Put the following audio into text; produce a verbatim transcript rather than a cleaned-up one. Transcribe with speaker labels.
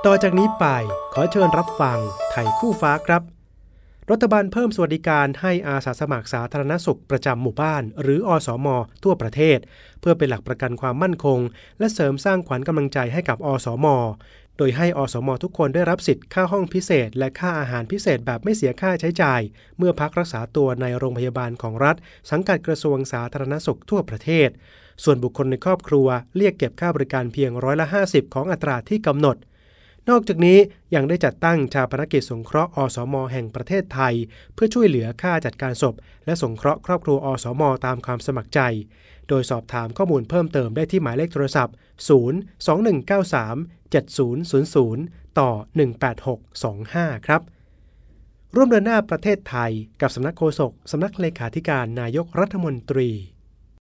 Speaker 1: ต่อจากนี้ไปขอเชิญรับฟังไทยคู่ฟ้าครับรัฐบาลเพิ่มสวัสดิการให้อาสาสมัครสาธารณสุขประจำหมู่บ้านหรืออสม.ทั่วประเทศเพื่อเป็นหลักประกันความมั่นคงและเสริมสร้างขวัญกำลังใจให้กับอสม.โดยให้อสม.ทุกคนได้รับสิทธิ์ค่าห้องพิเศษและค่าอาหารพิเศษแบบไม่เสียค่าใช้จ่ายเมื่อพักรักษาตัวในโรงพยาบาลของรัฐสังกัดกระทรวงสาธารณสุขทั่วประเทศส่วนบุคคลในครอบครัวเรียกเก็บค่าบริการเพียงร้อยละห้าสิบของอัตราที่กำหนดนอกจากนี้ยังได้จัดตั้งชาปนกิจสงเคราะห์อสม.แห่งประเทศไทยเพื่อช่วยเหลือค่าจัดการศพและสงเคราะห์ครอบครัวอสม.ตามความสมัครใจโดยสอบถามข้อมูลเพิ่มเติมได้ที่หมายเลขโทรศัพท์ศูนย์ สอง หนึ่ง เก้า สาม เจ็ด ศูนย์ ศูนย์ ศูนย์ต่อหนึ่ง แปด หก สอง ห้าครับร่วมเดินหน้าประเทศไทยกับสำนักโฆษกสำนักเลขาธิการนายกรัฐมนตรี